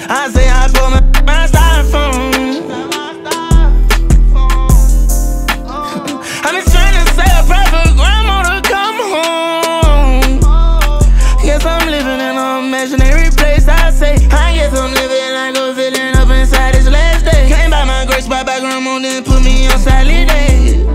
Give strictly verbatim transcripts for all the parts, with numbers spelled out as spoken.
I say I put my, my styrofoam. I've been trying to say a prayer for grandma to come home. Guess I'm living in an imaginary place. I say, I guess I'm living like a villain up inside this last day. Came by my grace, by by grandma, then put me on Sally Day.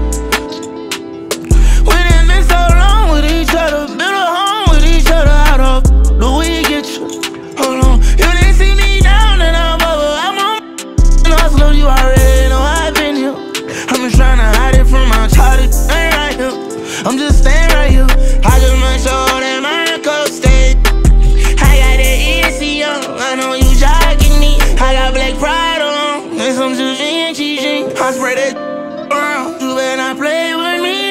We done been so long with each other, built a home with each other. Out of the way you get you. Hold on, you didn't see me down and I'm over. I'm on and hustler, you already know I've been here. I'm just trying to hide it from my child, it ain't right here. I'm just staying right here. I just make sure that my cup stay. I got that E C on, I know you jogging me. I got black pride on, and some Juicy and cheesy. I spray that around, you better not play with me.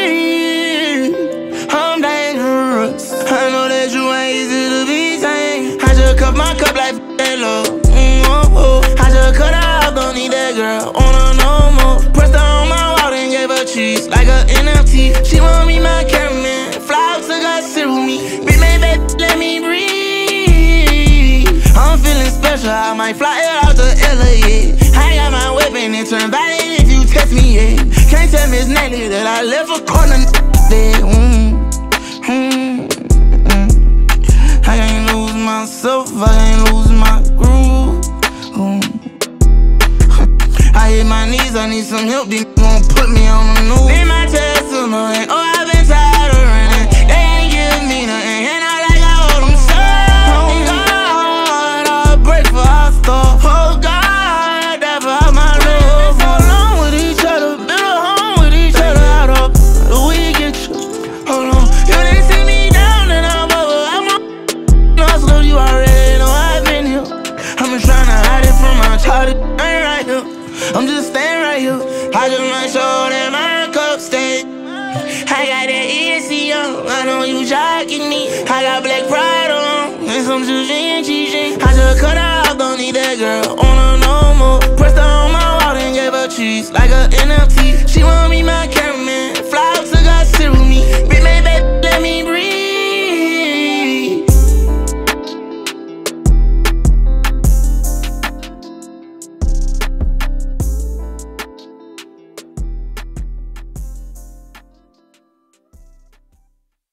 I'm dangerous, I know that you ain't easy to be sane. I just cut my cup like that love. Mm, oh, oh. I just cut her out, don't need that girl on her no more. Pressed her on my wall and gave her cheese like a N F T. She want me my cameraman, fly out to God sit with me. Be my baby, let me breathe. I'm feeling special, I might fly it out to L A, yeah. I got my weapon and turn violent if you test me, yeah. Can't tell Miss Nelly that I left a corner there. Mm, mm, mm. I can't lose myself, I can't lose my groove. Mm. I hit my knees, I need some help, these won't put me on the news. In my testimony, oh, I've been tired of running. They ain't give me nothing, and I like I hold them so. Oh God, I'll break for our stuff. Oh God, that's for all my love. We've been so long with each other, built a home with each other. Out of the way you get you. Hold on, you didn't see me down and I'm over. I'm on hustler, you already know I've been here. I'm just trying to hide it from my child, it ain't right here. I'm just staying right here. I just make sure that my cup stay. I got that E C on, I know you jogging me. I got black pride on, and some Juicy and cheesy. I just cut her out, don't need that girl on her no more. Pressed her on my wall and gave her cheese like a N F T. She want me my camera.